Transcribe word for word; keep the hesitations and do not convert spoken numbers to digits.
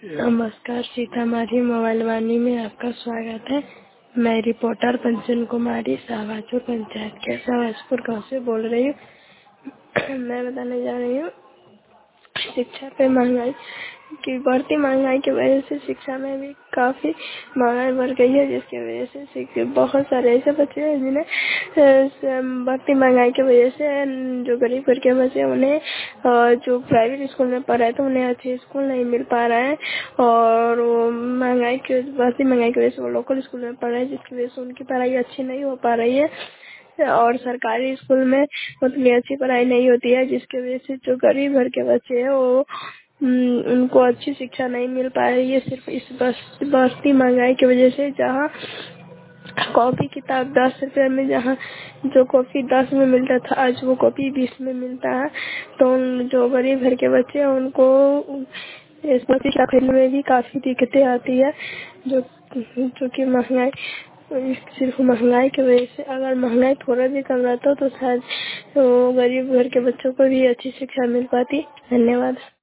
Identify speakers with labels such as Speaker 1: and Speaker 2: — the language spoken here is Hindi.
Speaker 1: नमस्कार, सीतामढ़ी मोबाइल वाणी में आपका स्वागत है। मैं रिपोर्टर पंचन कुमारी शाहबाजपुर पंचायत के शाहबाजपुर गाँव से बोल रही हूँ। मैं बताने जा रही हूँ शिक्षा पे महंगाई की बढ़ती महंगाई की वजह से शिक्षा में भी काफी महंगाई बढ़ गई है, जिसकी वजह से शिक्षक बहुत सारे ऐसे बच्चे हैं जिन्हें अ, बढ़ती महंगाई की वजह से जो गरीब घर के बच्चे हैं उन्हें अ, जो प्राइवेट स्कूल में पढ़ रहे थे उन्हें अच्छे स्कूल नहीं मिल पा रहा है, और वो महंगाई की बढ़ती महंगाई की वजह से वो लोकल स्कूल में पढ़ रहे हैं, जिसकी वजह से उनकी पढ़ाई अच्छी नहीं हो पा रही है। और सरकारी स्कूल में उतनी अच्छी पढ़ाई नहीं होती है, जिसकी वजह से जो गरीब घर के बच्चे हैं वो उम, उनको अच्छी शिक्षा नहीं मिल पा रही है, सिर्फ इस बस बढ़ती महंगाई की वजह से। जहाँ कॉपी किताब दस रुपए में, जहाँ जो कॉपी दस में मिलता था आज वो कॉपी बीस में मिलता है, तो उन जो गरीब घर के बच्चे हैं उनको इस शिक्षा खरीदने में भी काफी दिक्कतें आती है, जो जो कि महंगाई सिर्फ महंगाई की वजह से। अगर महंगाई थोड़ा भी कम रहता तो शायद तो गरीब घर के बच्चों को भी अच्छी शिक्षा मिल पाती। धन्यवाद।